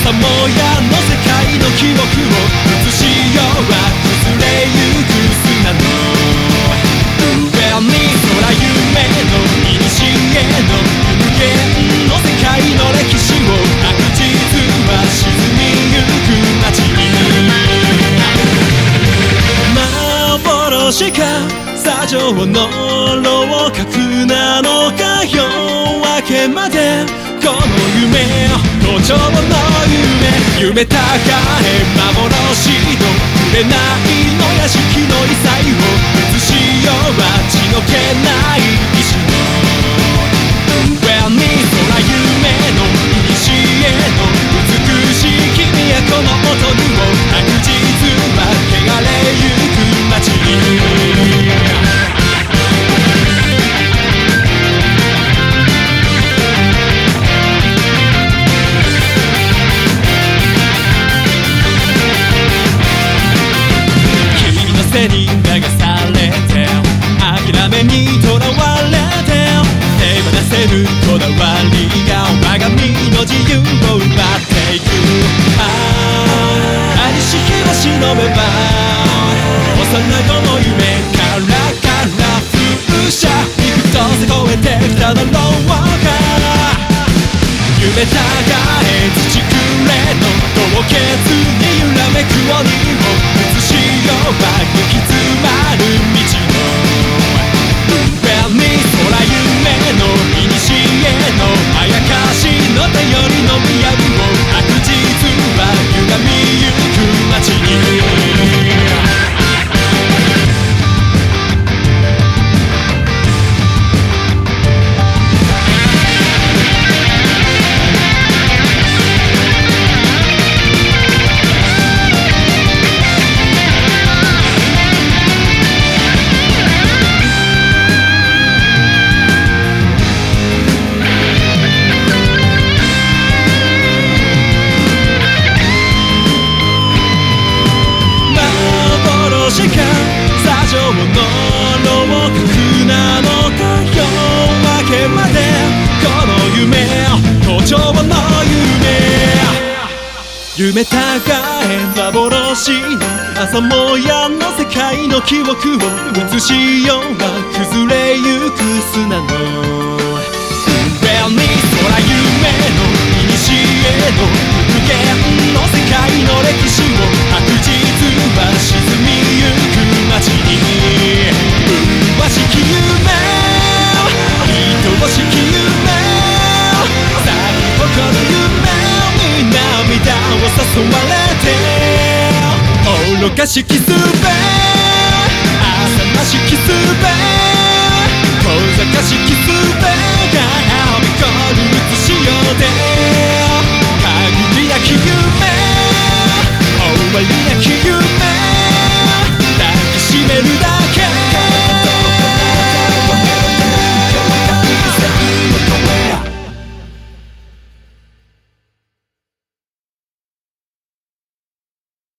朝もやの世界の記憶を映しようは崩れゆく砂の上に空夢の古の無限の世界の歴史を白日は沈みゆく街に幻か砂上の楼閣なのか夜明けまでこの夢途上の夢高へ幻の触れないの屋敷の異彩を映しようは血の気ない石の上に空夢の古の美しい君へこの音にも白日は汚れゆく街に背に流されて諦めにとらわれて手放せるこだわりが我が身の自由を奪っていくありし日を忍べば幼子の夢から風車幾つ越えてきただろうか夢高へ土くれの凍結に揺らめく鬼を映しようは行き詰まる道の上に空夢の古のあやかしの頼りの雅を白日は歪みゆく街に砂上の楼閣なのか夜明けまでこの夢途上の夢高へ幻の朝もやの世界の記憶を映しようは崩れゆく砂の上に空夢の古の無限の世界の歴史を白日は沈みゆく街に麗しき夢愛しき夢咲き誇る夢に涙を誘われて愚かしきすべ浅ましきすべ小賢しきすべがはびこ